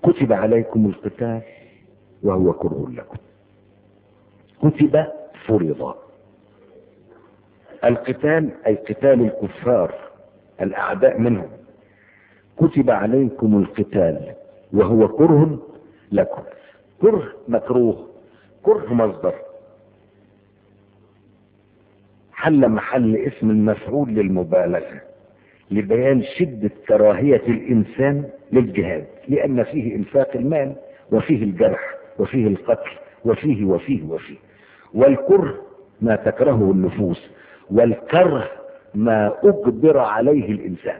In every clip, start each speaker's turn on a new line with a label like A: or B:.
A: كتب عليكم القتال وهو كره لكم. كتب فرض. القتال أي قتال الكفار الأعداء منهم. كتب عليكم القتال وهو كره لكم. كره مكروه، كره مصدر حل محل اسم المفعول للمبالغة لبيان شدة كراهية الإنسان للجهاد، لأن فيه إنفاق المال وفيه الجرح وفيه القتل وفيه وفيه وفيه. والكره ما تكرهه النفوس، والكره ما أجبر عليه الإنسان.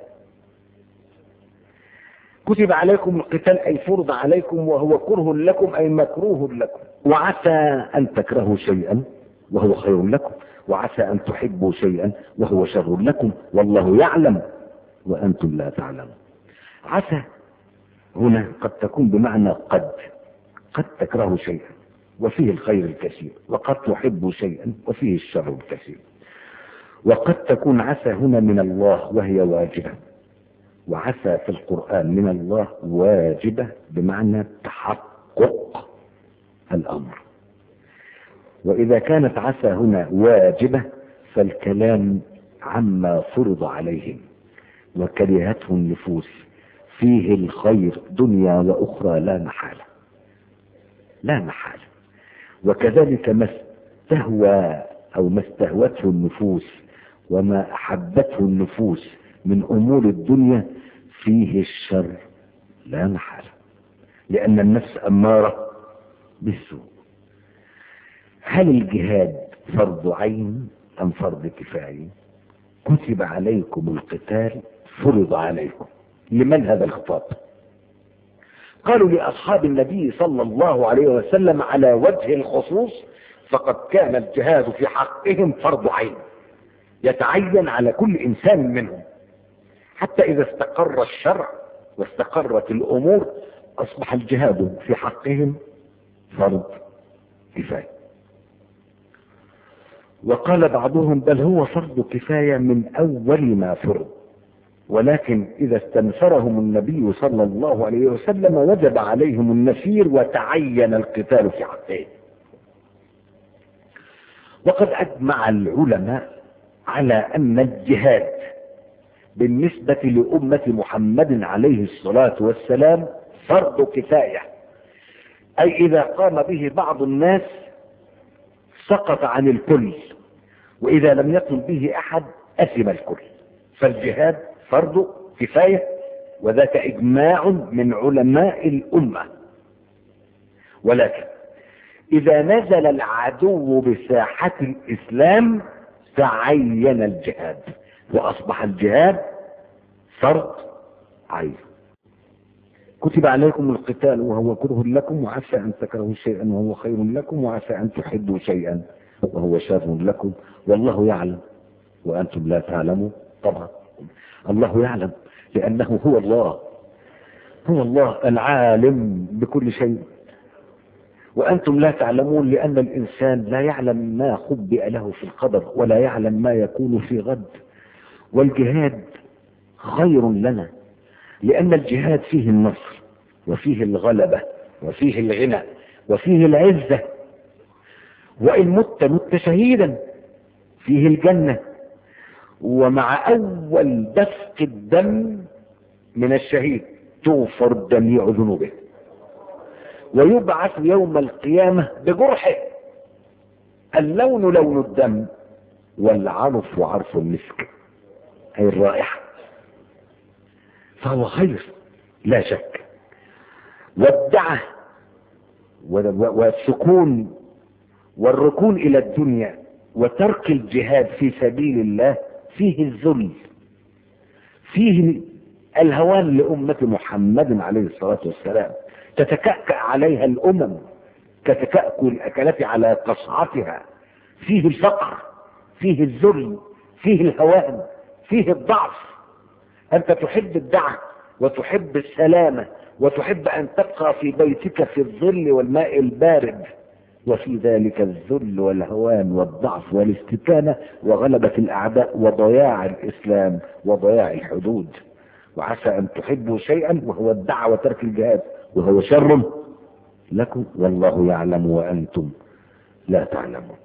A: كتب عليكم القتال أي فرض عليكم وهو كره لكم أي مكروه لكم. وعسى أن تكرهوا شيئا وهو خير لكم، وعسى أن تحبوا شيئا وهو شر لكم، والله يعلم وأنتم لا تعلمون. عسى هنا قد تكون بمعنى قد تكرهوا شيئا وفيه الخير الكثير، وقد تحبوا شيئا وفيه الشر الكثير. وقد تكون عسى هنا من الله وهي واجبة، وعسى في القرآن من الله واجبة بمعنى تحقق الأمر. وإذا كانت عسى هنا واجبة فالكلام عما فرض عليهم وكرهته النفوس فيه الخير دنيا وأخرى لا محالة، لا محالة. وكذلك ما استهوى أو ما استهوته النفوس وما أحبته النفوس من أمور الدنيا فيه الشر لا محالة، لأن النفس أمارة بالسوء. هل الجهاد فرض عين أم فرض كفاية؟ كتب عليكم القتال فرض عليكم. لمن هذا الخطاب؟ قالوا لأصحاب النبي صلى الله عليه وسلم على وجه الخصوص، فقد كان الجهاد في حقهم فرض عين يتعين على كل إنسان منهم، حتى إذا استقر الشرع واستقرت الأمور أصبح الجهاد في حقهم فرض كفاية. وقال بعضهم بل هو فرض كفاية من أول ما فرض، ولكن إذا استنفرهم النبي صلى الله عليه وسلم وجب عليهم النفير وتعين القتال في حقهم. وقد أجمع العلماء على أن الجهاد بالنسبة لأمة محمد عليه الصلاة والسلام فرض كفاية، أي إذا قام به بعض الناس سقط عن الكل، وإذا لم يقم به أحد أثم الكل. فالجهاد فرض كفاية، وذاك إجماع من علماء الأمة. ولكن إذا نزل العدو بساحة الإسلام تعين الجهاد وأصبح الجهاد فرض عين. كتب عليكم القتال وهو كره لكم، وعسى أن تكرهوا شيئا وهو خير لكم، وعسى أن تحبوا شيئا وهو شر لكم، والله يعلم وأنتم لا تعلمون. طبعا الله يعلم لأنه هو الله، هو الله العالم بكل شيء، وأنتم لا تعلمون لأن الإنسان لا يعلم ما خبئ له في القدر ولا يعلم ما يكون في غد. والجهاد خير لنا لأن الجهاد فيه النصر وفيه الغلبة وفيه الغنى وفيه العزة، وإن مت شهيدا فيه الجنة. ومع أول دفق الدم من الشهيد تغفر جميع ذنوبه، ويبعث يوم القيامة بجرحه، اللون لون الدم والعرف عرف المسك، أي الرائحة. فهو خير لا شك. والدعة والسكون والركون إلى الدنيا وترك الجهاد في سبيل الله فيه الذل، فيه الهوان لأمة محمد عليه الصلاة والسلام، تتكأكأ عليها الأمم كتكأكل الأكلة على قصعتها. فيه الفقر، فيه الذل، فيه الهوان، فيه الضعف. أنت تحب الدعة وتحب السلامة وتحب أن تبقى في بيتك في الظل والماء البارد، وفي ذلك الذل والهوان والضعف والاستكانة وغلبة الأعداء وضياع الإسلام وضياع الحدود. وعسى أن تحبوا شيئا وهو الدعوة وترك الجهاد، وهو شر لكم والله يعلم وأنتم لا تعلمون.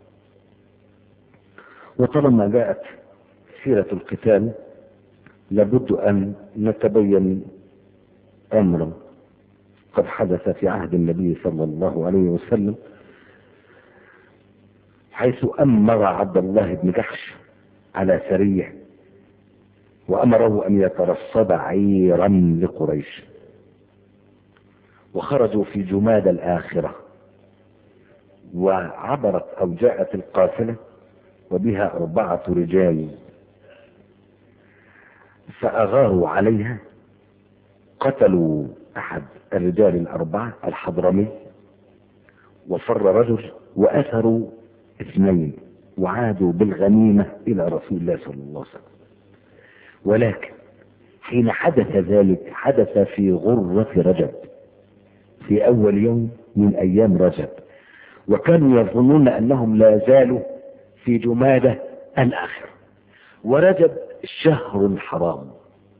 A: وطالما جاءت سيرة القتال لابد أن نتبين أمرا قد حدث في عهد النبي صلى الله عليه وسلم، حيث أمر عبد الله بن جحش على سرية وأمره أن يترصد عيرا لقريش، وخرجوا في جماد الآخرة، وعبرت أو جاءت القافلة وبها 4 رجال، فأغاروا عليها، قتلوا أحد الرجال ال4 الحضرمي، وفر رجل، وأثروا 2 وعادوا بالغنيمة إلى رسول الله صلى الله عليه وسلم. ولكن حين حدث ذلك حدث في غرة رجب، في أول يوم من أيام رجب، وكانوا يظنون أنهم لا زالوا في جمادة الآخرة. ورجب شهر حرام،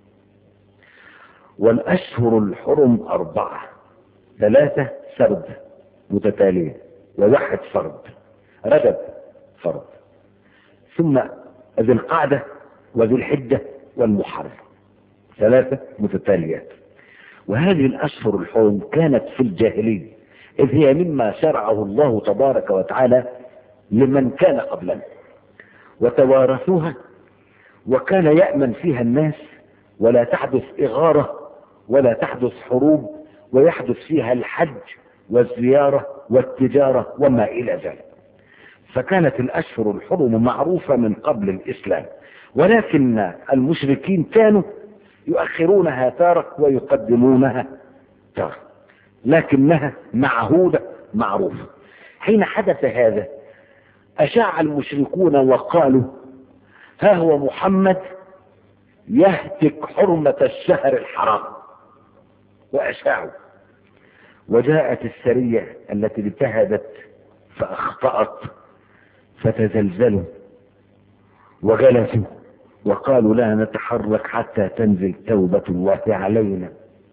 A: والأشهر الحرم 4، 3 سرد متتالية و1 فرد. رجب فرد، ثم ذي القعدة وذي الحجة والمحرم، 3 متتاليات. وهذه الأشهر الحرم كانت في الجاهلية، إذ هي مما شرعه الله تبارك وتعالى لمن كان قبلنا، وتوارثوها، وكان يأمن فيها الناس، ولا تحدث إغارة ولا تحدث حروب، ويحدث فيها الحج والزيارة والتجارة وما إلى ذلك. فكانت الأشهر الحرم معروفة من قبل الإسلام، ولكن المشركين كانوا يؤخرونها تارة ويقدمونها تارة، لكنها معهودة معروفة. حين حدث هذا أشاع المشركون وقالوا: ها هو محمد يهتك حرمة الشهر الحرام، وأشاعوا. وجاءت السرية التي اجتهدت فأخطأت، فتزلزلوا وجلسوا وقالوا: لا نتحرك حتى تنزل توبة الله علينا.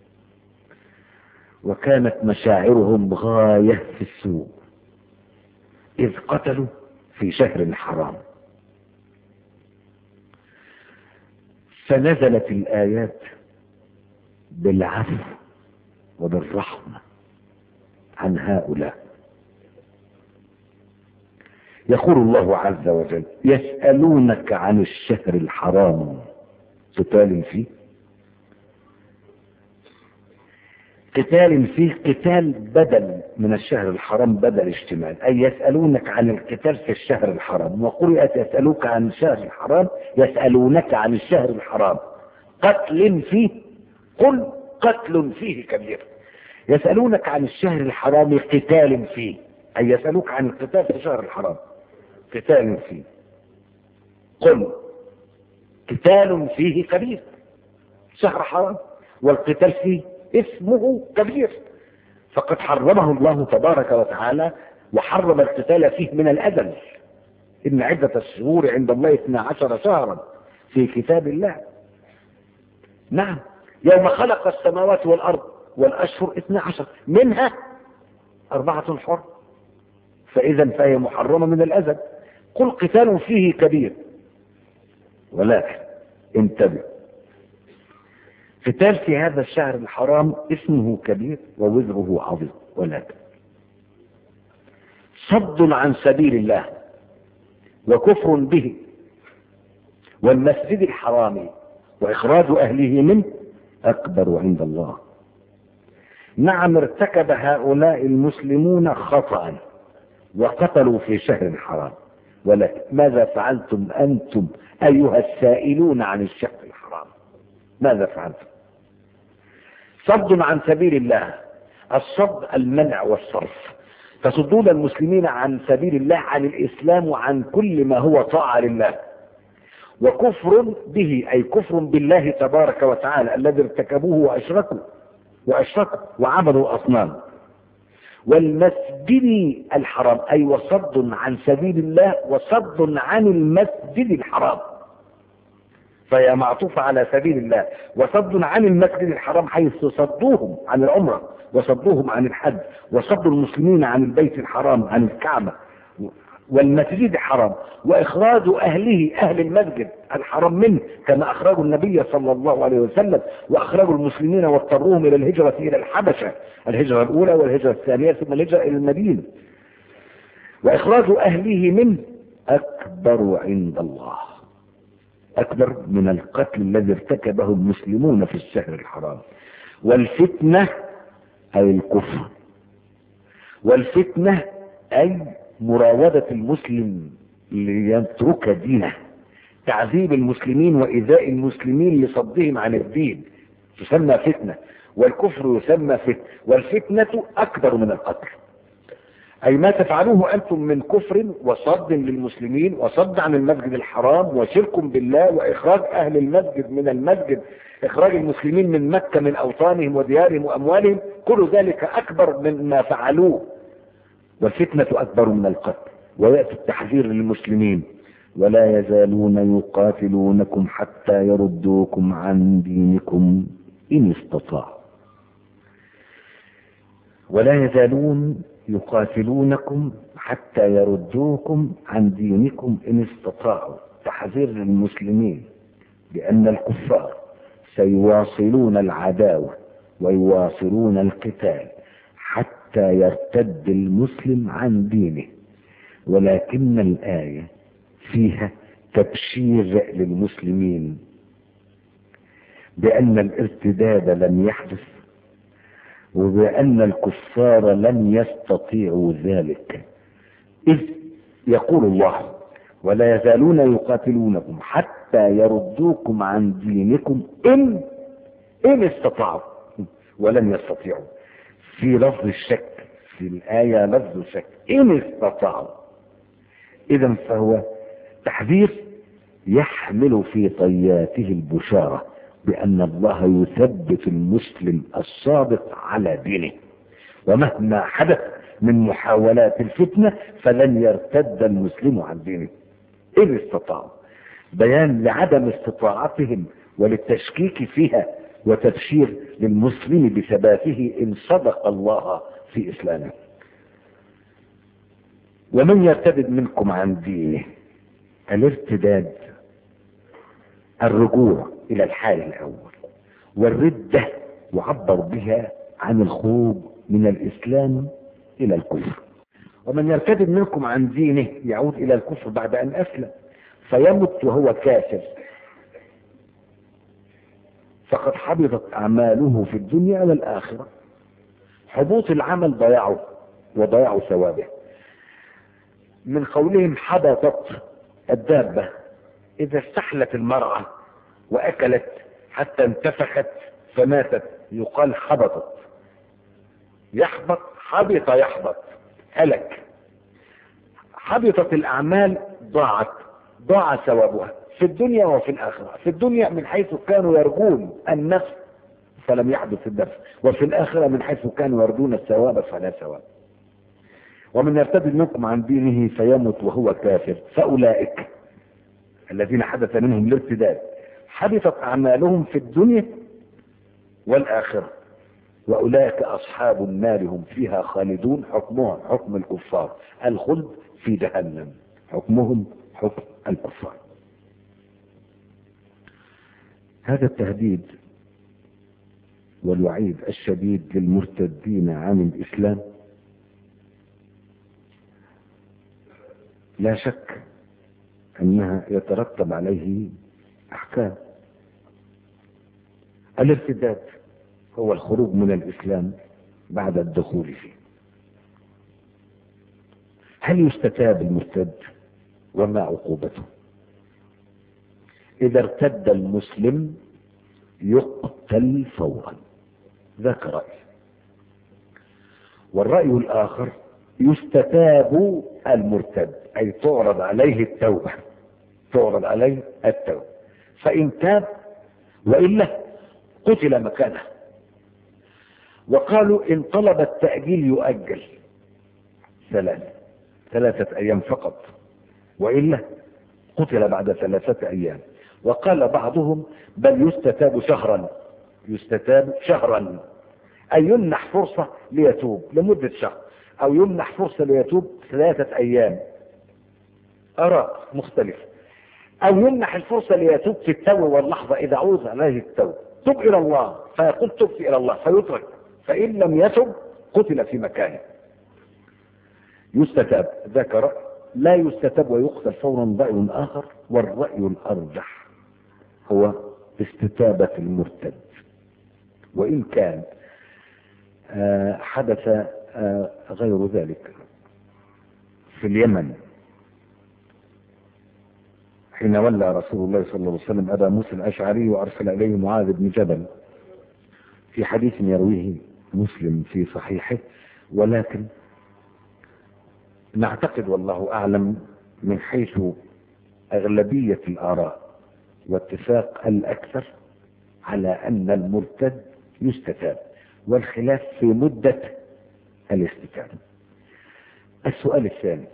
A: وكانت مشاعرهم غاية في السوء، إذ قتلوا في شهر حرام. فنزلت الآيات بالعفو وبالرحمة عن هؤلاء. يقول الله عز وجل: يسألونك عن الشهر الحرام قتال فيه. قتال فيه، قتال بدل من الشهر الحرام، بدل اشتمال، أي يسألونك عن القتال في الشهر الحرام. وقرئت يسألوك عن الشهر الحرام، يسألونك عن الشهر الحرام قتل فيه، قل قتل فيه كبير. يسألونك عن الشهر الحرام قتال فيه، أي يسألوك عن القتال في الشهر الحرام قتال فيه، قل قتال فيه كبير. شهر حرام والقتال فيه اسمه كبير، فقد حرمه الله تبارك وتعالى، وحرم القتال فيه من الأزل. إن عدة الشهور عند الله 12 شهرا في كتاب الله. نعم، يوم خلق السماوات والأرض والأشهر 12، منها 4 حر، فإذا فهي محرمة من الأزل. قل قتال فيه كبير، ولكن انتبه، قتال في هذا الشهر الحرام اسمه كبير ووزره عظيم، ولكن صد عن سبيل الله وكفر به والمسجد الحرام وإخراج أهله منه أكبر عند الله. نعم، ارتكب هؤلاء المسلمون خطأ وقتلوا في شهر حرام، ولكن ماذا فعلتم أنتم أيها السائلون عن الشهر الحرام؟ ماذا فعلتم؟ صد عن سبيل الله، الصد المنع والصرف، تصدون المسلمين عن سبيل الله، عن الإسلام وعن كل ما هو طاعة لله. وكفر به، أي كفر بالله تبارك وتعالى الذي ارتكبوه وأشركوا وعبدوا أصنام. والمسجد الحرام، أي وصد عن سبيل الله وصد عن المسجد الحرام، فهي معطوفة على سبيل الله. وصد عن المسجد الحرام حيث صدوهم عن العمرة وصدوهم عن الحج، وصدوا المسلمين عن البيت الحرام، عن الكعبة والمسجد الحرام، واخراج اهله اهل المسجد الحرام منه كما اخرجوا النبي صلى الله عليه وسلم، واخرجوا المسلمين واضطروهم الى الهجرة الى الحبشة، الهجرة الاولى والهجرة الثانية ثم الهجرة الى المدينة. واخراج اهله منه اكبر عند الله، اكبر من القتل الذي ارتكبه المسلمون في الشهر الحرام. والفتنة اي الكفر، والفتنة اي مراودة المسلم ليترك دينه، تعذيب المسلمين وإيذاء المسلمين لصدهم عن الدين تسمى فتنة، والكفر يسمى فتنة، والفتنة أكبر من القتل، أي ما تفعلوه أنتم من كفر وصد للمسلمين وصد عن المسجد الحرام وشرك بالله وإخراج أهل المسجد من المسجد، إخراج المسلمين من مكة من أوطانهم وديارهم وأموالهم، كل ذلك أكبر من ما فعلوه، والفتنة أكبر من القتل. ويأتي التحذير للمسلمين: ولا يزالون يقاتلونكم حتى يردوكم عن دينكم إن استطاعوا. ولا يزالون يقاتلونكم حتى يردوكم عن دينكم إن استطاعوا، تحذير للمسلمين بأن الكفار سيواصلون العداوة ويواصلون القتال حتى يرتد المسلم عن دينه، ولكن الآية فيها تبشير للمسلمين بأن الارتداد لم يحدث، وبأن الكفار لن يستطيعوا ذلك، إذ يقول الله: ولا يزالون يقاتلونكم حتى يردوكم عن دينكم إن استطاعوا، ولن يستطيعوا. في لفظ الشك في الآية لفظ الشك، إن استطاعوا. إذا فهو تحذير يحمل في طياته البشارة بأن الله يثبت المسلم الصادق على دينه، ومهما حدث من محاولات الفتنة فلن يرتد المسلم عن دينه إن استطاعوا، بيان لعدم استطاعتهم وللتشكيك فيها، وتبشير للمسلم بثباته إن صدق الله في إسلامه. ومن يرتد منكم عن دينه، الارتداد الرجوع إلى الحال الأول، والردة يعبر بها عن الخروج من الإسلام إلى الكفر. ومن يرتد منكم عن دينه يعود إلى الكفر بعد أن أسلم فيمت وهو كافر، فقد حبطت أعماله في الدنيا والآخرة. حبوط العمل ضيعه وضيعوا ثوابه. من قولهم حبطت الدابة إذا استحلت المرأة وأكلت حتى انتفخت فماتت يقال حبطت. يحبط، حبط يحبط، هلك. حبطت الأعمال، ضاع ثوابها في الدنيا وفي الآخرة. في الدنيا من حيث كانوا يرجون النفس فلم يحدث النفس، وفي الآخرة من حيث كانوا يرجون الثواب فلا ثواب. ومن يرتد منكم عن دينه فيمت وهو كافر فأولئك الذين حدث منهم الارتداد حبطت أعمالهم في الدنيا والآخرة، وأولئك أصحاب النار هم فيها خالدون. حكمهم حكم الكفار، الخلد في جهنم، حكمهم حكم الكفار. هذا التهديد والوعيد الشديد للمرتدين عن الإسلام لا شك أنها يترتب عليه أحكام. الارتداد هو الخروج من الإسلام بعد الدخول فيه. هل يستتاب المرتد؟ وما عقوبته؟ إذا ارتد المسلم يقتل فورا، ذاك رأي. والرأي الآخر يستتاب المرتد، أي تعرض عليه التوبة، تعرض عليه التوبة، فإن تاب وإلا قتل مكانه. وقالوا إن طلب التأجيل يؤجل 3 أيام فقط، وإلا قتل بعد 3 أيام. وقال بعضهم بل يستتاب شهرا، أن يمنح فرصة ليتوب لمدة شهر، أو يمنح فرصة ليتوب 3 أيام، آراء مختلفة، أو يمنح الفرصة ليتوب في التو واللحظة إذا عوز عليه التو، تب إلى الله، فيقول تبت إلى الله فيترك، فإن لم يتب قتل في مكانه. يستتاب، ذاك رأي. لا يستتاب ويقتل فورا رأي آخر، والرأي الأرجح هو استتابة المرتد، وإن كان حدث غير ذلك في اليمن حين ولى رسول الله صلى الله عليه وسلم أبا موسى الأشعري وأرسل إليه معاذ بن جبل، في حديث يرويه مسلم في صحيحه، ولكن نعتقد والله أعلم من حيث أغلبية الآراء واتفاق الأكثر على أن المرتد يستتاب، والخلاف في مدة الاستتابة. السؤال الثاني: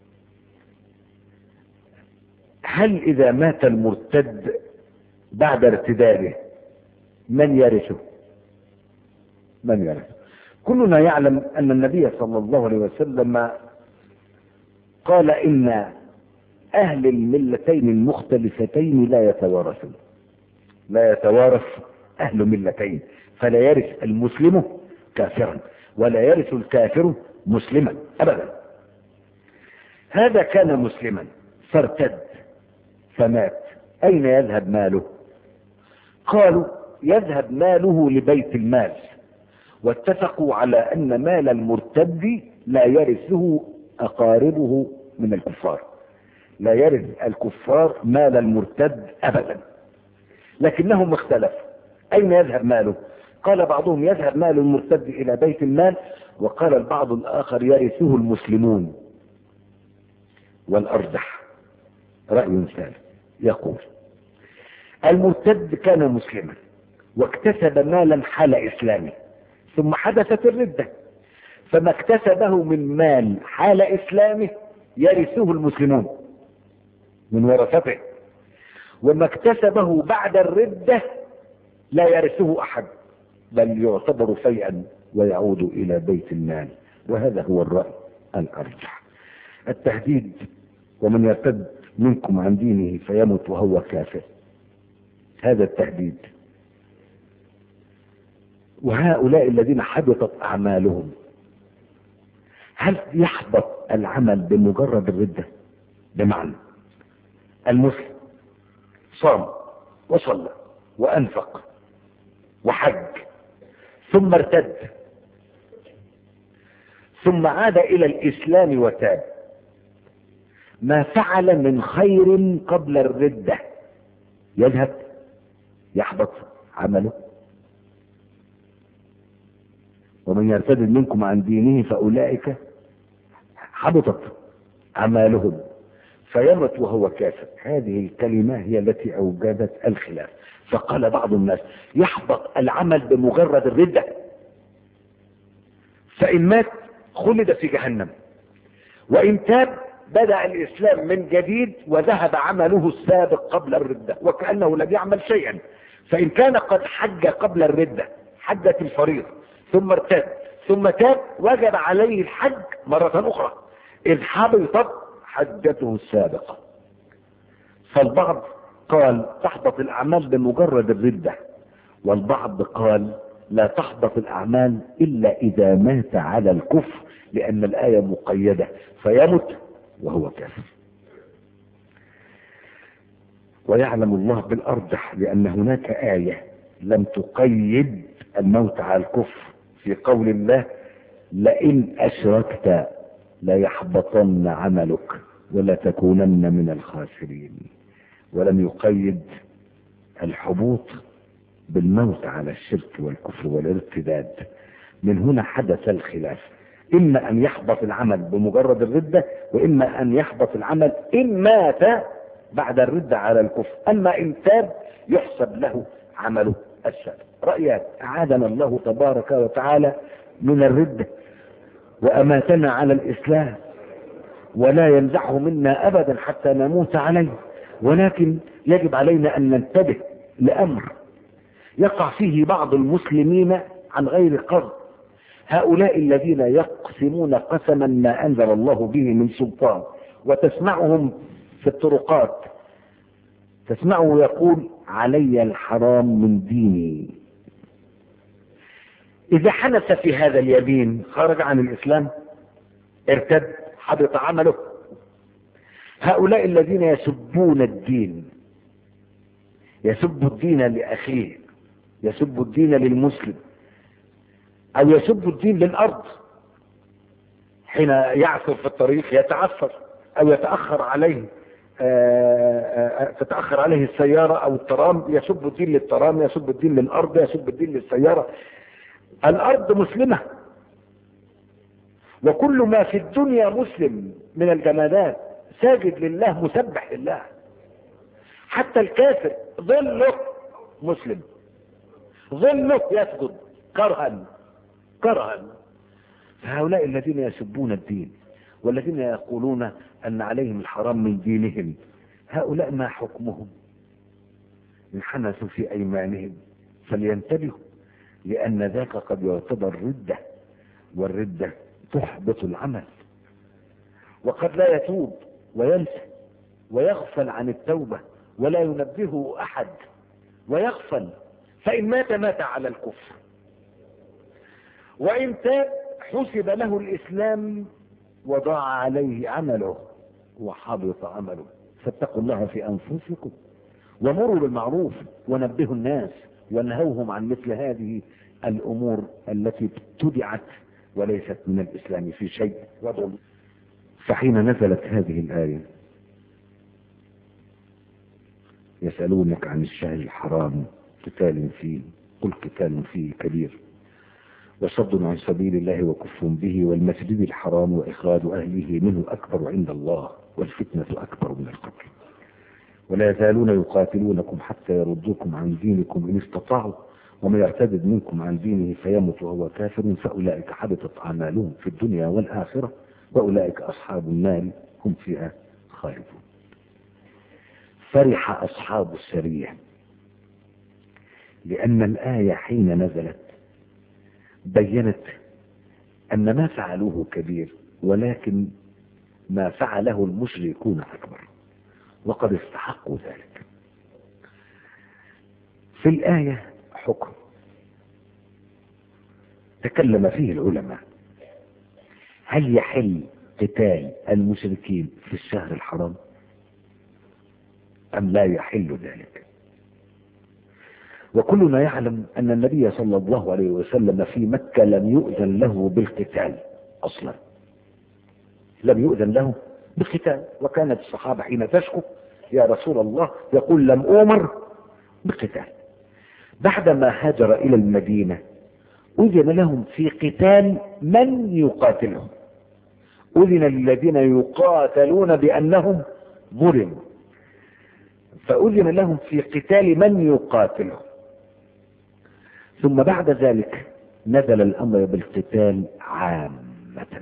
A: هل إذا مات المرتد بعد ارتداده من يرثه؟ من يرثه؟ كلنا يعلم أن النبي صلى الله عليه وسلم قال إن أهل الملتين المختلفتين لا يتوارثون، لا يتوارث أهل ملتين، فلا يرث المسلم كافرا ولا يرث الكافر مسلما أبدا. هذا كان مسلما فارتد فمات، أين يذهب ماله؟ قالوا يذهب ماله لبيت المال، واتفقوا على أن مال المرتد لا يرثه أقاربه من الكفار، لا يرث الكفار مال المرتد أبدا. لكنهم اختلفوا أين يذهب ماله؟ قال بعضهم يذهب مال المرتد إلى بيت المال، وقال البعض الآخر يرثه المسلمون. والأرجح رأي ثالث يقول المرتد كان مسلما واكتسب مالا حال إسلامه، ثم حدثت الردة، فما اكتسبه من مال حال إسلامه يرثه المسلمون من ورثته، وما اكتسبه بعد الردة لا يرثه أحد، بل يعتبر فيئا ويعود إلى بيت المال. وهذا هو الرأي الأرجح. التهديد: ومن يرتد منكم عن دينه فيمت وهو كافر، هذا التهديد. وهؤلاء الذين حبطت أعمالهم، هل يحبط العمل بمجرد الردة؟ بمعنى المسلم صام وصلى وأنفق وحج ثم ارتد، ثم عاد إلى الإسلام وتاب، ما فعل من خير قبل الردة يذهب يحبط عمله؟ ومن يرتد منكم عن دينه فأولئك حبطت أعمالهم فيمت وهو كافر. هذه الكلمة هي التي أوجدت الخلاف. فقال بعض الناس يحبط العمل بمجرد الردة، فإن مات خلد في جهنم، وإن تاب بدأ الإسلام من جديد وذهب عمله السابق قبل الردة وكأنه لم يعمل شيئا. فإن كان قد حج قبل الردة، حجة الفريضة، ثم ارتد ثم تاب، وجب عليه الحج مرة أخرى إذ حبطت حجته السابقة. فالبعض قال تحبط الأعمال بمجرد الردة، والبعض قال لا تحبط الأعمال إلا إذا مات على الكفر، لأن الآية مقيدة فيمت وهو كافر. ويعلم الله بالأرجح، لأن هناك آية لم تقيد الموت على الكفر في قول الله لئن أشركت ليحبطن عملك ولا تكونن من الخاسرين، ولم يقيد الحبوط بالموت على الشرك والكفر والارتداد. من هنا حدث الخلاف، إما أن يحبط العمل بمجرد الردة، وإما أن يحبط العمل إن مات بعد الردة على الكفر، أما إن تاب يحسب له عمله السابق. رأيات أعاذنا الله تبارك وتعالى من الردة وأماتنا على الإسلام، ولا ينزعه منا أبدا حتى نموت عليه. ولكن يجب علينا أن ننتبه لأمر يقع فيه بعض المسلمين عن غير قصد. هؤلاء الذين يقسمون قسما ما أنزل الله به من سلطان، وتسمعهم في الطرقات تسمعه يقول علي الحرام من ديني. إذا حدث في هذا اليمين خرج عن الإسلام، ارتد، حبط عمله. هؤلاء الذين يسبون الدين، يسب الدين لأخيه، يسب الدين للمسلم، أو يسب الدين للأرض، حين يعثر في الطريق يتعثر أو يتأخر عليه تتأخر عليه السيارة أو الترام، يسب الدين للترام، يسب الدين للأرض، يسب الدين للسيارة. الأرض مسلمة، وكل ما في الدنيا مسلم من الجمادات ساجد لله مسبح لله. حتى الكافر ظله مسلم، ظله يسجد كرها. فهؤلاء الذين يسبون الدين والذين يقولون أن عليهم الحرام من دينهم، هؤلاء ما حكمهم؟ إن حنثوا في أيمانهم فلينتبهوا، لأن ذاك قد يعتبر ردة، والردة تحبط العمل. وقد لا يتوب وينسى ويغفل عن التوبة ولا ينبهه أحد ويغفل، فإن مات على الكفر، وإن تاب حسب له الإسلام وضاع عليه عمله وحبط عمله. فاتقوا الله في أنفسكم ومروا بالمعروف ونبهوا الناس ونهوهم عن مثل هذه الأمور التي ابتدعت وليست من الإسلام في شيء. فحين نزلت هذه الآية يسألونك عن الشهر الحرام قتال فيه، قل قتال فيه كبير وصد عن سبيل الله وكفر به والمسجد الحرام وإخراج أهله منه أكبر عند الله والفتنة أكبر من القتل، ولا يزالون يقاتلونكم حتى يردوكم عن دينكم إن استطاعوا ومن يرتد منكم عن دينه فيمت وهو كافر فأولئك حبطت أعمالهم في الدنيا والآخرة وأولئك أصحاب النار هم فيها خالدون. فرح أصحاب السرية لأن الآية حين نزلت بينت أن ما فعلوه كبير، ولكن ما فعله المشركون أكبر، وقد استحقوا ذلك. في الآية حكم تكلم فيه العلماء: هل يحل قتال المشركين في الشهر الحرام أم لا يحل ذلك؟ وكلنا يعلم أن النبي صلى الله عليه وسلم في مكة لم يؤذن له بالقتال أصلا، لم يؤذن له بالقتال، وكانت الصحابة حين تشكو يا رسول الله يقول لم أؤمر بالقتال. بعدما هاجر إلى المدينة أذن لهم في قتال من يقاتلهم، أذن للذين يقاتلون بأنهم ظلموا، فأذن لهم في قتال من يقاتلهم. ثم بعد ذلك نزل الأمر بالقتال عامة.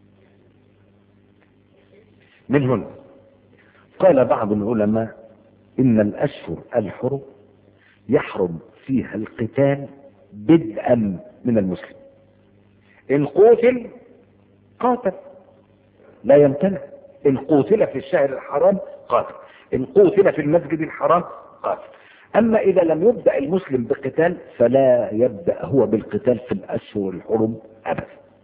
A: من هنا قال بعض العلماء إن الأشهر الحرم يحرم فيها القتال بدءا من المسلم، إن قتل قاتل لا يمتنع، إن قتل في الشهر الحرام قاتل، إن قتل في المسجد الحرام قاتل. أما إذا لم يبدأ المسلم بقتال فلا يبدأ هو بالقتال في الأشهر الحرم أبدا.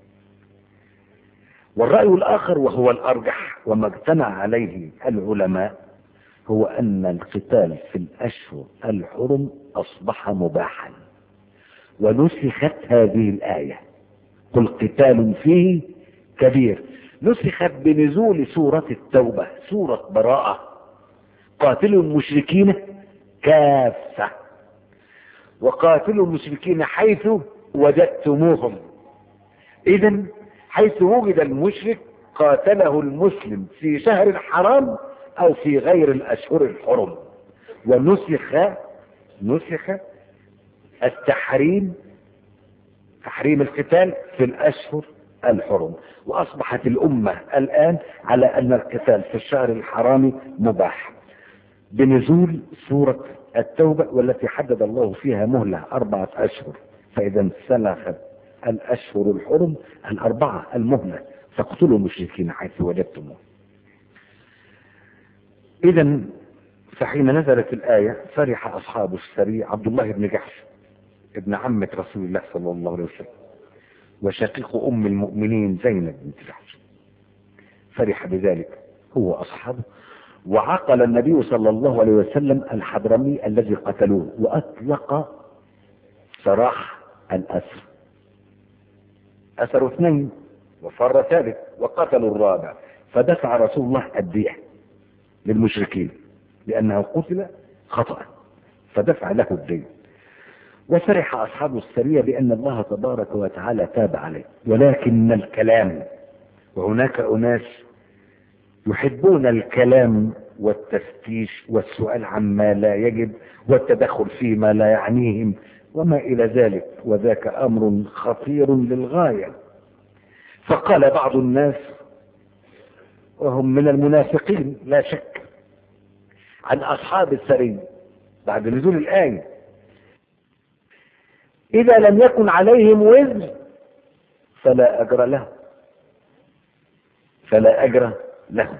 A: والرأي الآخر وهو الأرجح وما اجتمع عليه العلماء هو أن القتال في الأشهر الحرم أصبح مباحا، ونسخت هذه الآية قل قتال فيه كبير، نسخت بنزول سورة التوبة، سورة براءة: قاتلوا المشركين كافة وقاتلوا المشركين حيث وجدتموهم. إذن حيث وجد المشرك قاتله المسلم في شهر الحرام أو في غير الأشهر الحرم. ونسخ التحريم، تحريم القتال في الأشهر الحرم، وأصبحت الأمة الآن على أن القتال في الشهر الحرام مباح بنزول سورة التوبة، والتي حدد الله فيها مهلة 4 أشهر فإذا انسلخت الأشهر الحرم 4 المهلة فاقتلوا المشركين حيث وجدتموه. إذا فحين نزلت الآية فرح أصحاب السرية عبد الله بن جحش ابن عمة رسول الله صلى الله عليه وسلم وشقيق أم المؤمنين زينب بنت جحش، فرح بذلك هو أصحابه. وعقل النبي صلى الله عليه وسلم الحضرمي الذي قتلوه وأطلق سراح الأسر. أسروا 2 وفر 3 وقتلوا الرابع، فدفع رسول الله الدية للمشركين لأنه قتل خطأ فدفع له الدين. وفرح أصحاب السرية بأن الله تبارك وتعالى تاب عليه. ولكن الكلام، وهناك أناس يحبون الكلام والتفتيش والسؤال عما لا يجب والتدخل فيما لا يعنيهم وما إلى ذلك، وذاك أمر خطير للغاية. فقال بعض الناس وهم من المنافقين لا شك عن أصحاب السرية بعد نزول الآية: إذا لم يكن عليهم وزر فلا أجر لهم، فلا أجر لهم.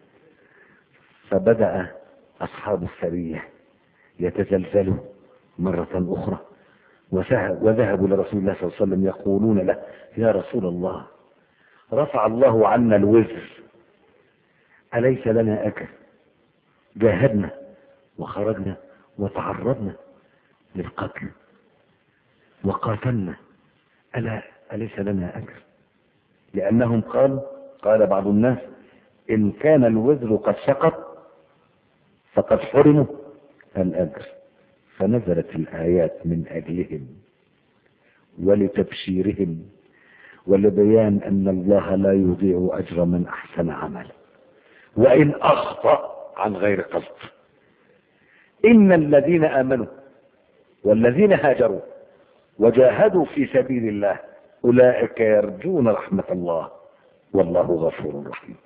A: فبدأ أصحاب السرية يتزلزلوا مرة أخرى وذهبوا لرسول الله صلى الله عليه وسلم يقولون له: يا رسول الله، رفع الله عنا الوزر، أليس لنا أجر؟ جاهدنا وخرجنا وتعرضنا للقتل وقاتلنا، أليس لنا أجر؟ لأنهم قال بعض الناس: إن كان الوزر قد سقط فقد حرموا الأجر. فنزلت الآيات من أجلهم ولتبشيرهم ولبيان أن الله لا يضيع أجر من أحسن عملا وإن أخطأ عن غير قصد. إن الذين آمنوا والذين هاجروا وجاهدوا في سبيل الله أولئك يرجون رحمة الله والله غفور رحيم.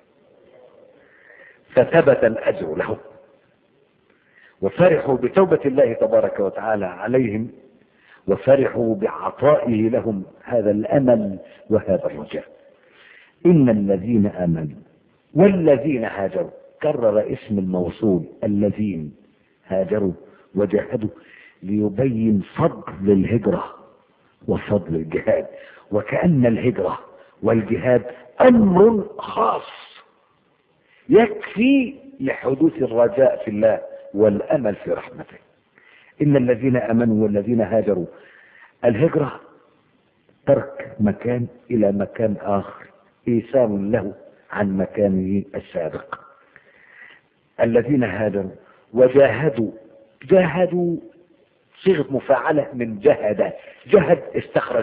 A: فثبت الأجر لهم وفرحوا بتوبة الله تبارك وتعالى عليهم وفرحوا بعطائه لهم هذا الأمل وهذا الرجاء. إن الذين آمنوا والذين هاجروا، كرر اسم الموصول الذين هاجروا وجاهدوا ليبين فضل الهجرة وفضل الجهاد، وكأن الهجرة والجهاد أمر خاص يكفي لحدوث الرجاء في الله والأمل في رحمته. إن الذين آمنوا والذين هاجروا، الهجرة ترك مكان إلى مكان آخر إيثار له عن مكانه السابق. الذين هاجروا وجاهدوا، جاهدوا صيغة مفاعلة من جهد، جهد استخرج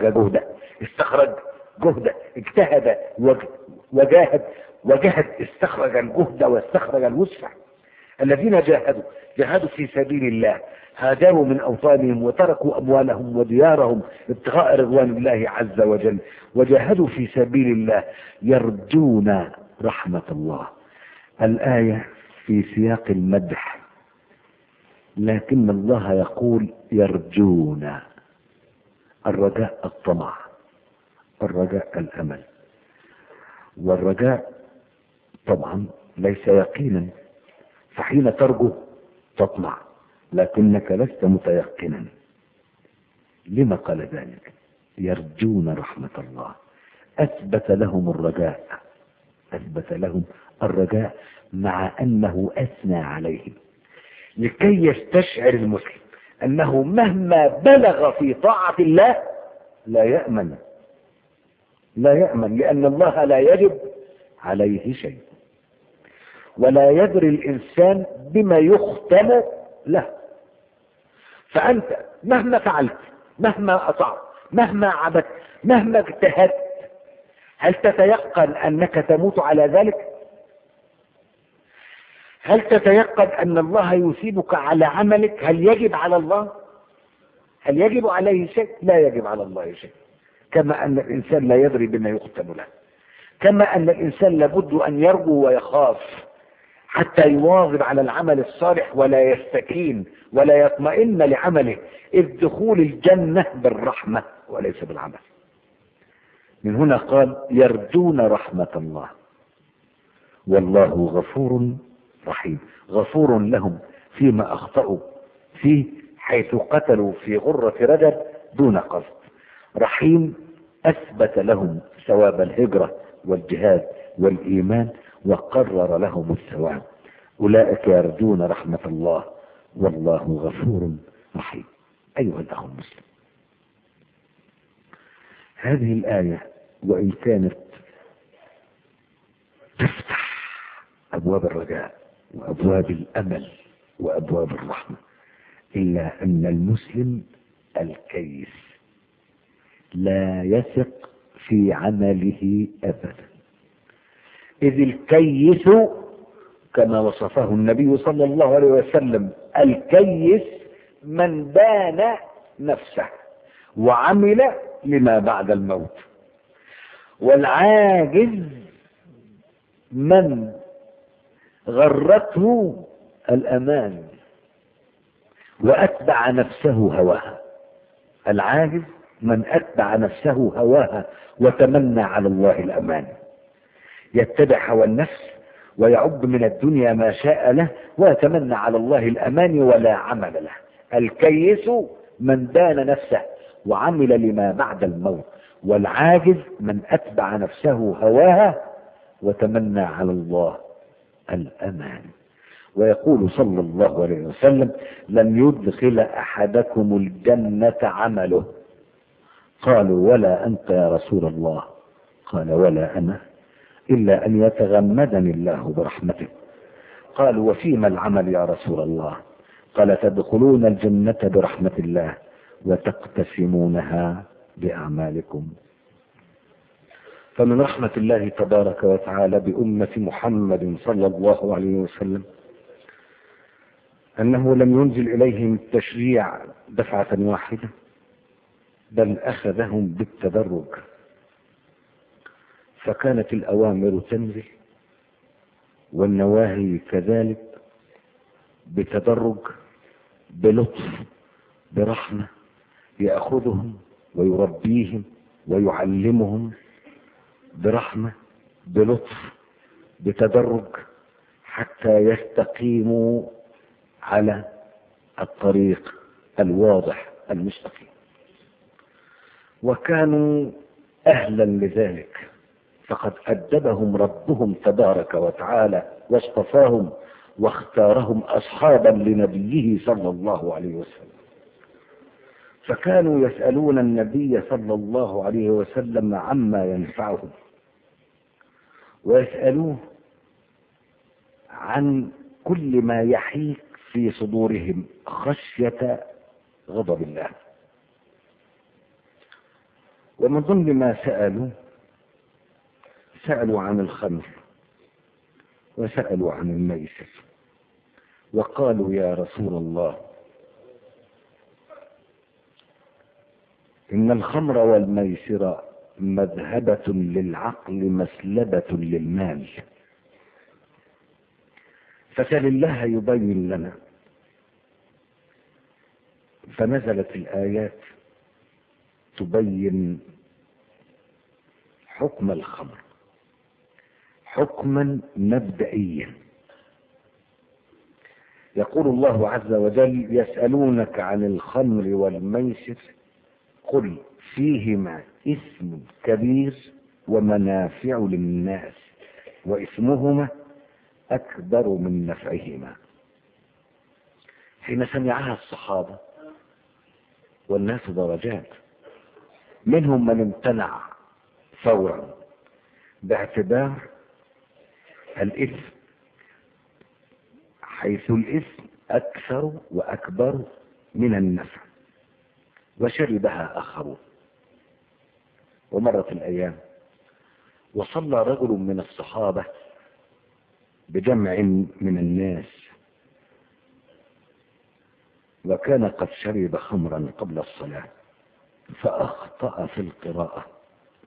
A: جهده، اجتهد وجاهد استخرج الجهد واستخرج الوسع. الذين جاهدوا في سبيل الله، هاجروا من أوطانهم وتركوا أموالهم وديارهم ابتغاء رضوان الله عز وجل وجاهدوا في سبيل الله يرجون رحمة الله. الآية في سياق المدح، لكن الله يقول يرجون. الرجاء الطمع، الرجاء الأمل، والرجاء طبعا ليس يقينا، فحين ترجو تطمع لكنك لست متيقنا. لما قال ذلك؟ يرجون رحمة الله. أثبت لهم الرجاء مع أنه أثنى عليهم لكي يستشعر المسلم أنه مهما بلغ في طاعة الله لا يأمن، لأن الله لا يجب عليه شيء ولا يدري الإنسان بما يختم له. فأنت مهما فعلت، مهما أطعت، مهما عبدت، مهما اجتهدت، هل تتيقن أنك تموت على ذلك؟ هل تتيقن أن الله يثيبك على عملك؟ هل يجب على الله؟ هل يجب عليه شيء؟ لا يجب على الله شيء. كما أن الإنسان لا يدري بما يختم له، كما أن الإنسان لابد أن يرجو ويخاف حتى يواظب على العمل الصالح ولا يستكين ولا يطمئن لعمله، إذ دخول الجنة بالرحمة وليس بالعمل. من هنا قال يرجون رحمة الله والله غفور رحيم. غفور لهم فيما أخطأوا فيه حيث قتلوا في غرة رجب دون قصد، رحيم أثبت لهم ثواب الهجرة والجهاد والإيمان وقرر لهم الثواب. أولئك يرجون رحمة الله والله غفور رحيم. أيها الأخ المسلم، هذه الآية وإن كانت تفتح أبواب الرجاء وأبواب الأمل وأبواب الرحمة، إلا أن المسلم الكيس لا يثق في عمله أبدا، إذ الكيس كما وصفه النبي صلى الله عليه وسلم الكيس من دان نفسه وعمل لما بعد الموت، والعاجز من غرته الأمان وأتبع نفسه هواها. العاجز من أتبع نفسه هواها وتمنى على الله الأمان، يتبع هوى النفس ويعب من الدنيا ما شاء له ويتمنى على الله الأمان ولا عمل له. الكيس من دان نفسه وعمل لما بعد الموت، والعاجز من أتبع نفسه هواها وتمنى على الله الأمان. ويقول صلى الله عليه وسلم لن يدخل أحدكم الجنة عمله. قالوا ولا أنت يا رسول الله؟ قال ولا أنا إلا أن يتغمدني الله برحمته. قالوا وفيما العمل يا رسول الله؟ قال تدخلون الجنة برحمة الله وتقتسمونها بأعمالكم. فمن رحمة الله تبارك وتعالى بأمة محمد صلى الله عليه وسلم أنه لم ينزل إليهم التشريع دفعة واحدة، بل أخذهم بالتدرج، فكانت الأوامر تنزل والنواهي كذلك بتدرج بلطف برحمة، يأخذهم ويربيهم ويعلمهم برحمة بلطف بتدرج حتى يستقيموا على الطريق الواضح المستقيم. وكانوا أهلا لذلك، فقد أدبهم ربهم تبارك وتعالى واصطفاهم واختارهم أصحابا لنبيه صلى الله عليه وسلم، فكانوا يسألون النبي صلى الله عليه وسلم عما ينفعهم، ويسألوه عن كل ما يحيك في صدورهم خشية غضب الله. ومن ضمن ما سألوا عن الخمر وسألوا عن الميسر، وقالوا يا رسول الله إن الخمر والميسر مذهبة للعقل مسلبة للمال، فسأل الله يبين لنا. فنزلت الآيات تبين حكم الخمر حكما مبدئيا. يقول الله عز وجل يسألونك عن الخمر والميسر قل فيهما إثم كبير ومنافع للناس وإثمهما أكبر من نفعهما. حين سمعها الصحابة، والناس درجات، منهم من امتنع فورا باعتبار الإثم، حيث الإثم أكثر وأكبر من النفع، وشربها آخرون. ومرت الأيام وصلى رجل من الصحابة بجمع من الناس، وكان قد شرب خمرا قبل الصلاة، فأخطأ في القراءة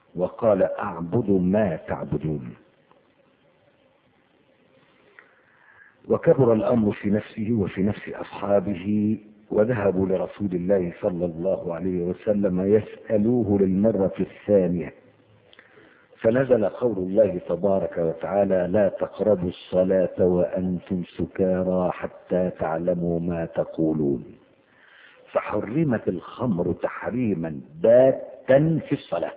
A: وقال أعبد ما تعبدون. وكبر الأمر في نفسه وفي نفس أصحابه، وذهبوا لرسول الله صلى الله عليه وسلم يسألوه للمرة الثانية، فنزل قول الله تبارك وتعالى: لا تقربوا الصلاة وأنتم سكارى حتى تعلموا ما تقولون. فحرمت الخمر تحريما باتا في الصلاة.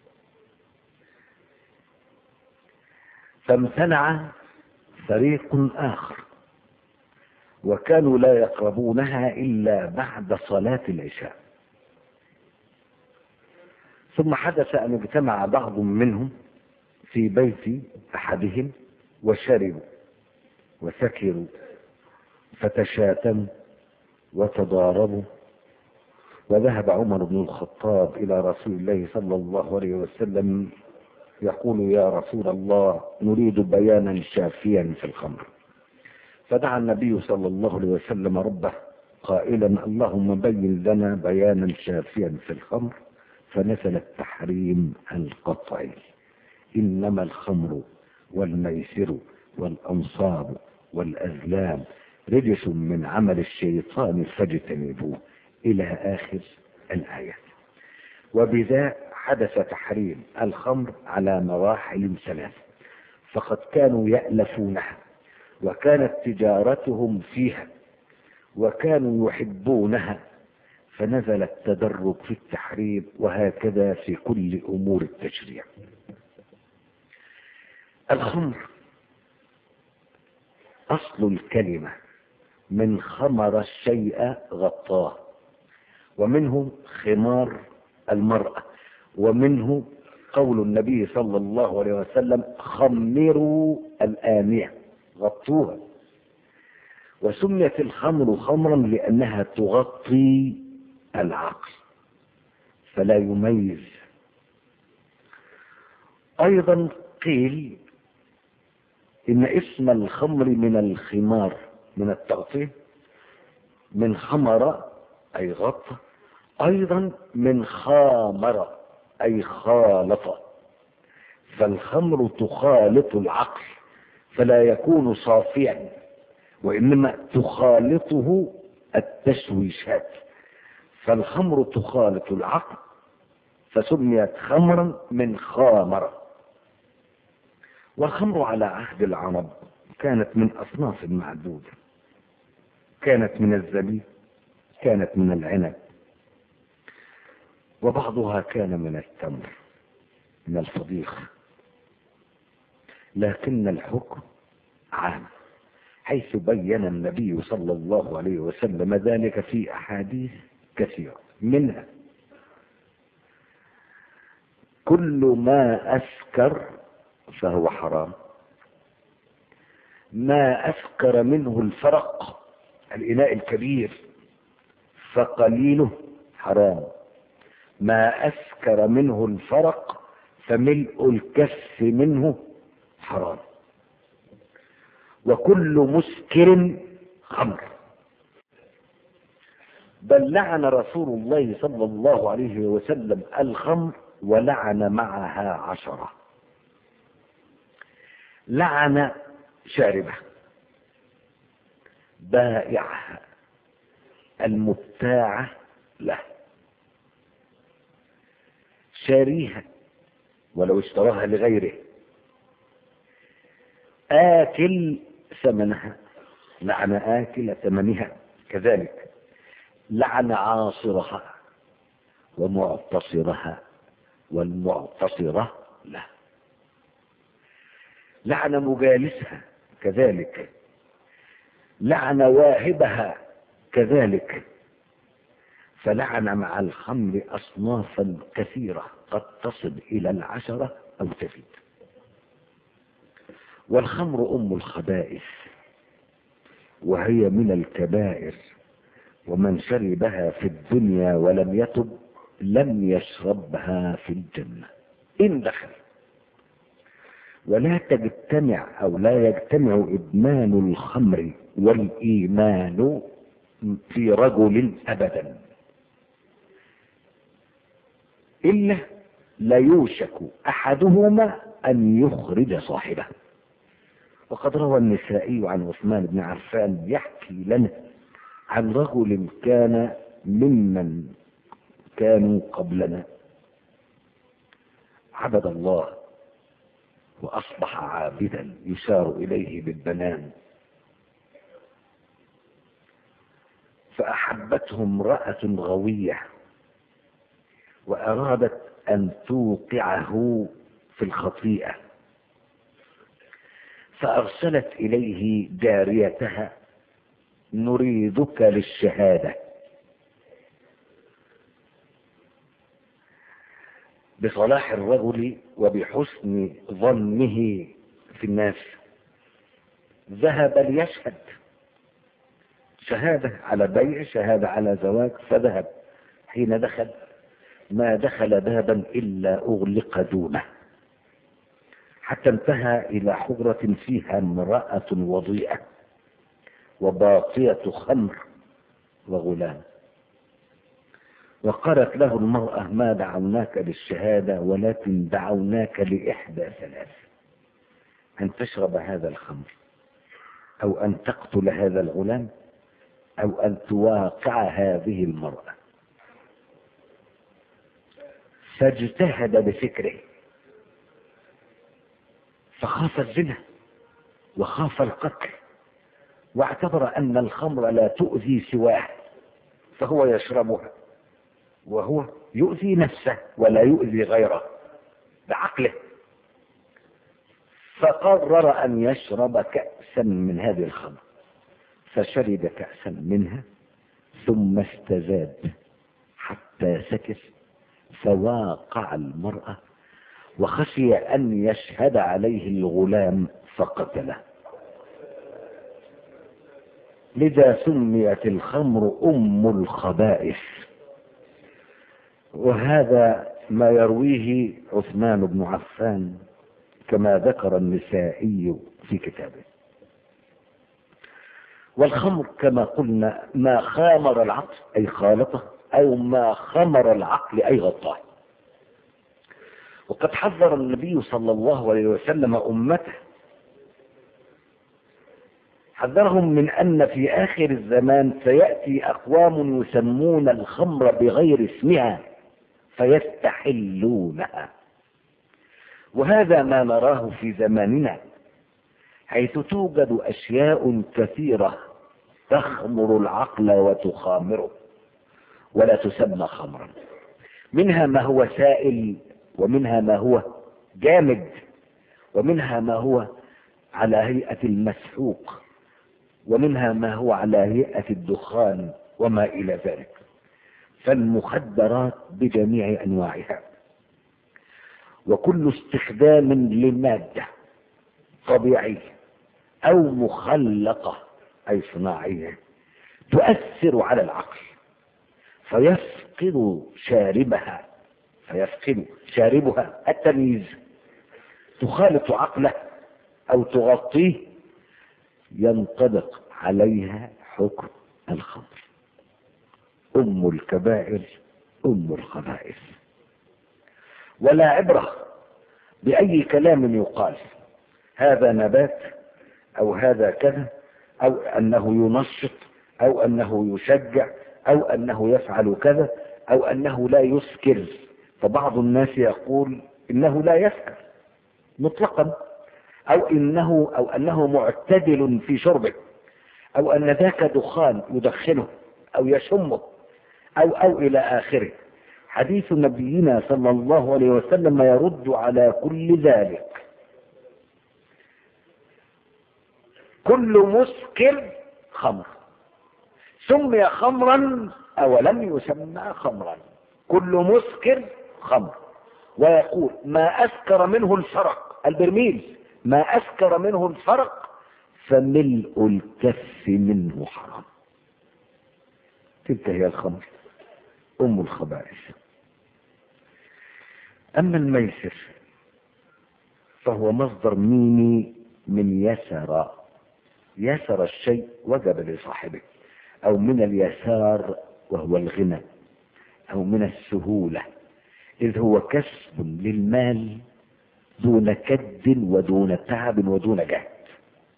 A: فامتنع فريق آخر، وكانوا لا يقربونها إلا بعد صلاة العشاء. ثم حدث أن اجتمع بعض منهم في بيت أحدهم وشربوا وسكروا فتشاتموا وتضاربوا، وذهب عمر بن الخطاب إلى رسول الله صلى الله عليه وسلم يقول: يا رسول الله، نريد بيانا شافيا في الخمر. فدعا النبي صلى الله عليه وسلم ربه قائلا: اللهم بين لنا بيانا شافيا في الخمر. فنزل التحريم القطعي: إنما الخمر والميسر والأنصاب والأزلام رجس من عمل الشيطان فاجتنبوه، إلى آخر الآية. وبذا حدث تحريم الخمر على مراحل ثلاث، فقد كانوا يألفونها، وكانت تجارتهم فيها، وكانوا يحبونها، فنزل التدرج في التحريم، وهكذا في كل أمور التشريع. الخمر أصل الكلمة من خمر الشيء غطاه، ومنه خمار المرأة، ومنه قول النبي صلى الله عليه وسلم: خمروا الآنية، غطوها. وسميت الخمر خمرا لأنها تغطي العقل فلا يميز. أيضا قيل إن اسم الخمر من الخمار، من التغطية، من خمر أي غطى، أيضا من خامر أي خالط. فالخمر تخالط العقل فلا يكون صافيا، وإنما تخالطه التشويشات. فالخمر تخالط العقل فسميت خمرا من خامر. والخمر على عهد العرب كانت من أصناف معدودة، كانت من الزبيب، كانت من العنب، وبعضها كان من التمر، من الفضيخ. لكن الحكم عام، حيث بين النبي صلى الله عليه وسلم ذلك في أحاديث كثيرة، منها: كل ما أسكر فهو حرام، ما أسكر منه الفرق، الإناء الكبير، فقليله حرام، ما أسكر منه الفرق فملء الكف منه حرام، وكل مسكر خمر. بل لعن رسول الله صلى الله عليه وسلم الخمر، ولعن معها 10. لعن شاربه، بائعها، المبتاعة له، شاريها ولو اشتراها لغيره، آكل ثمنها، لعن آكل ثمنها كذلك، لعن عاصرها ومعتصرها والمعتصرة له، لعن مجالسها كذلك، لعن واهبها كذلك. فلعن مع الخمر أصنافا كثيرة قد تصل إلى 10 أو تزيد. والخمر أم الخبائث، وهي من الكبائر، ومن شربها في الدنيا ولم يتب لم يشربها في الجنة إن دخل. ولا تجتمع أو لا يجتمع إدمان الخمر والإيمان في رجل أبدا، إلا لا يوشك أحدهما أن يخرج صاحبه. وقد روى النسائي عن عثمان بن عفان يحكي لنا عن رجل كان ممن كانوا قبلنا، عبد الله وأصبح عابدا يشار إليه بالبنان، فأحبته امرأة غوية وأرادت أن توقعه في الخطيئة، فأرسلت إليه جاريتها: نريدك للشهادة. بصلاح الرجل وبحسن ظنه في الناس ذهب ليشهد، شهادة على بيع، شهادة على زواج، فذهب. حين دخل ما دخل بابا إلا أغلق دونه، حتى انتهى إلى حجرة فيها امرأة وضيئة وباطية خمر وغلام، وقالت له المرأة: ما دعوناك للشهادة ولكن دعوناك لإحدى ثلاث: أن تشرب هذا الخمر، أو أن تقتل هذا الغلام، أو أن تواقع هذه المرأة. فاجتهد بفكره، فخاف الزنا وخاف القتل، واعتبر أن الخمر لا تؤذي سواه، فهو يشربها وهو يؤذي نفسه ولا يؤذي غيره بعقله، فقرر أن يشرب كأسا من هذه الخمر، فشرب كأسا منها ثم استزاد حتى سكر، فواقع المرأة وخشي أن يشهد عليه الغلام فقتله. لذا سميت الخمر أم الخبائث. وهذا ما يرويه عثمان بن عفان كما ذكر النسائي في كتابه. والخمر كما قلنا ما خامر العقل أي خالطه، أو ما خمر العقل أي غطاه. وقد حذر النبي صلى الله عليه وسلم أمته، حذرهم من أن في آخر الزمان سيأتي أقوام يسمون الخمر بغير اسمها فيستحلونها. وهذا ما نراه في زماننا، حيث توجد أشياء كثيرة تخمر العقل وتخامره ولا تسمى خمرا، منها ما هو سائل، ومنها ما هو جامد، ومنها ما هو على هيئة المسحوق، ومنها ما هو على هيئة الدخان وما إلى ذلك. فالمخدرات بجميع أنواعها، وكل استخدام لمادة طبيعية أو مخلقة أي صناعية تؤثر على العقل، فيفقد شاربها التمييز، تخالط عقله أو تغطيه، ينطبق عليها حكم الخمر. أم الكبائر أم الخبائث. ولا عبرة بأي كلام يقال هذا نبات أو هذا كذا، أو أنه ينشط، أو أنه يشجع، أو أنه يفعل كذا، أو أنه لا يسكر. فبعض الناس يقول إنه لا يسكر مطلقا، أو أنه معتدل في شربه، أو أن ذاك دخان يدخنه أو يشمه أو إلى آخره. حديث نبينا صلى الله عليه وسلم يرد على كل ذلك. كل مسكر خمر، سمي خمرا أو لم يسمى خمرا، كل مسكر خمر. ويقول: ما أسكر منه الفرق، البرميل ما أسكر منه الفرق فملء الكف منه حرام. تلك هي الخمر أم الخبائث. أما الميسر فهو مصدر ميمي من يسر، يسر الشيء وجب لصاحبه، أو من اليسار وهو الغنى، أو من السهولة، إذ هو كسب للمال دون كد ودون تعب ودون جهد.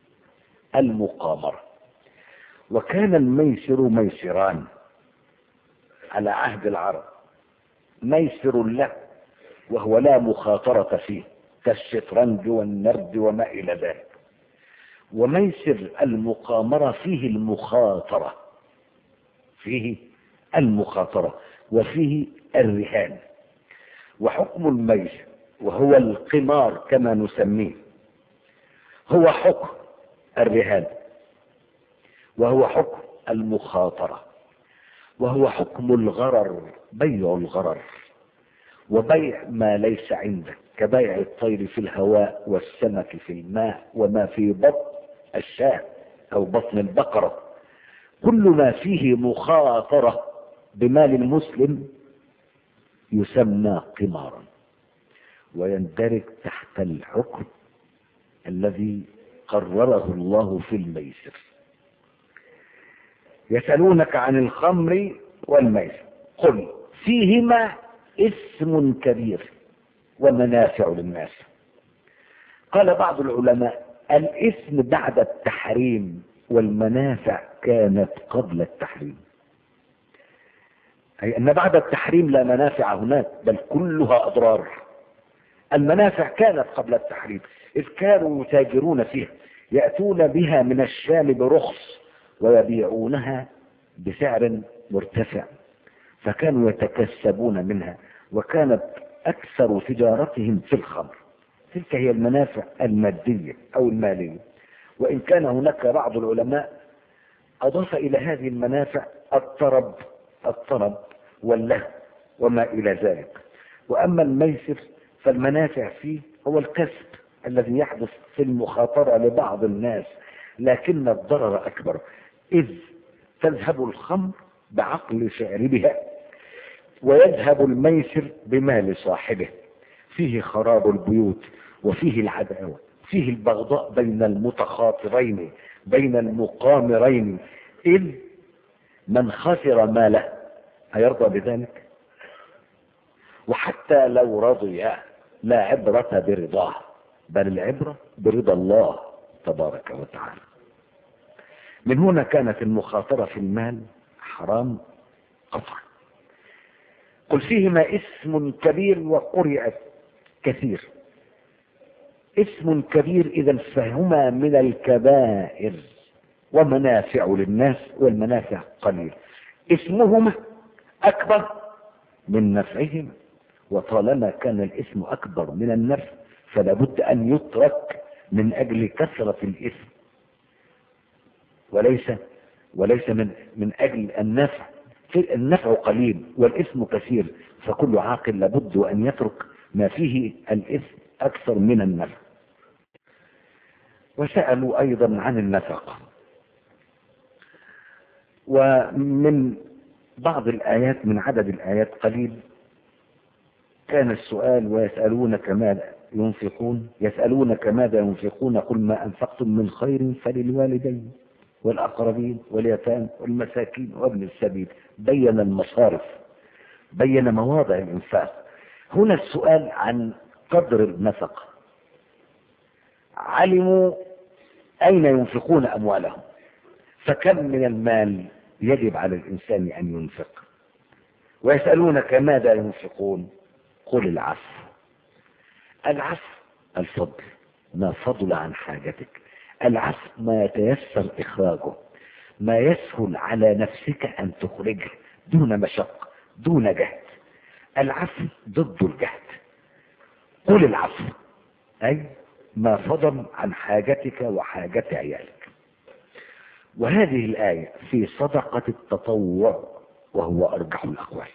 A: المقامرة. وكان الميسر ميسران على عهد العرب، ميسر له وهو لا مخاطرة فيه كالشطرنج والنرد وما إلى ذلك، وميسر المقامرة فيه المخاطرة، فيه المخاطرة وفيه الرهان. وحكم الميسر وهو القمار كما نسميه هو حكم الرهان، وهو حكم المخاطرة، وهو حكم الغرر، بيع الغرر وبيع ما ليس عندك، كبيع الطير في الهواء والسمك في الماء وما في بطن الشاة أو بطن البقرة. كل ما فيه مخاطرة بمال المسلم يسمى قمارا ويندرج تحت الحكم الذي قرره الله في الميسر. يسألونك عن الخمر والميسر قل فيهما اسم كبير ومنافع للناس. قال بعض العلماء الاسم بعد التحريم والمنافع كانت قبل التحريم، أي أن بعد التحريم لا منافع هناك بل كلها أضرار. المنافع كانت قبل التحريم إذ كانوا يتاجرون فيها، يأتون بها من الشام برخص ويبيعونها بسعر مرتفع، فكانوا يتكسبون منها، وكانت أكثر تجارتهم في الخمر. تلك هي المنافع المادية أو المالية. وإن كان هناك بعض العلماء أضاف إلى هذه المنافع الطرب واللهو وما إلى ذلك. وأما الميسر فالمنافع فيه هو الكسب الذي يحدث في المخاطرة لبعض الناس، لكن الضرر أكبر، إذ تذهب الخمر بعقل شاربها ويذهب الميسر بمال صاحبه. فيه خراب البيوت وفيه العداوة، فيه البغضاء بين المتخاطرين بين المقامرين، إذ من خسر ماله هيرضى بذلك؟ وحتى لو رضي لا عبرة برضاه بل العبرة برضا الله تبارك وتعالى. من هنا كانت المخاطرة في المال حرام قطعا. قل فيهما اسم كبير وقرئت كثير. اسم كبير إذا فهما من الكبائر ومنافع للناس، والمنافع قليل، اسمهما أكبر من نفعهما، وطالما كان الاسم أكبر من النفع فلا بد أن يترك من أجل كثرة الاسم وليس من أجل النفع. النفع قليل والاسم كثير، فكل عاقل لابد أن يترك ما فيه الاسم أكثر من النفع. وسألوا أيضا عن النفقة، ومن بعض الآيات من عدد الآيات قليل كان السؤال ويسألونك ماذا ينفقون، يسألونك ماذا ينفقون قل ما أنفقتم من خير فللوالدين والأقربين واليتامى والمساكين وابن السبيل. بين المصارف، بين مواضع الإنفاق. هنا السؤال عن قدر النفقة. علموا أين ينفقون أموالهم، فكم من المال يجب على الإنسان أن ينفق. ويسألونك ماذا ينفقون قل العفو. العفو الفضل، ما فضل عن حاجتك. العفو ما يتيسر إخراجه، ما يسهل على نفسك أن تخرجه دون مشقة دون جهد. العفو ضد الجهد. قل العفو أي ما فضل عن حاجتك وحاجة عيالك. وهذه الآية في صدقة التطوع وهو أرجح الأقوال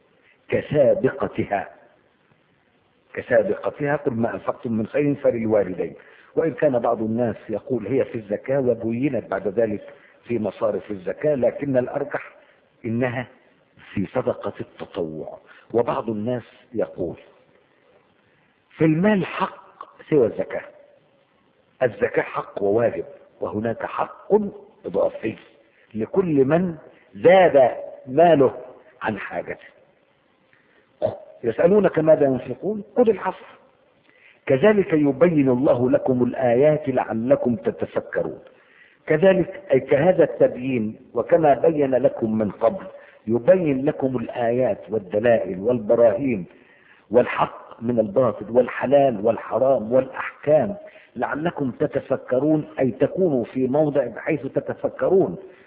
A: كسابقتها قل ما أنفقتم من خير فللوالدين. وإن كان بعض الناس يقول هي في الزكاة وبينت بعد ذلك في مصارف الزكاة، لكن الأرجح إنها في صدقة التطوع. وبعض الناس يقول في المال حق سوى الزكاة. الزكاة حق وواجب، وهناك حق إضافي لكل من زاد ماله عن حاجته. يسألونك ماذا ينفقون قل العفو. كذلك يبين الله لكم الآيات لعلكم تتفكرون. كذلك أي كهذا التبيين، وكما بين لكم من قبل يبين لكم الآيات والدلائل والبراهين والحق من الباطل والحلال والحرام والأحكام لعلكم تتفكرون، أي تكونوا في موضع بحيث تتفكرون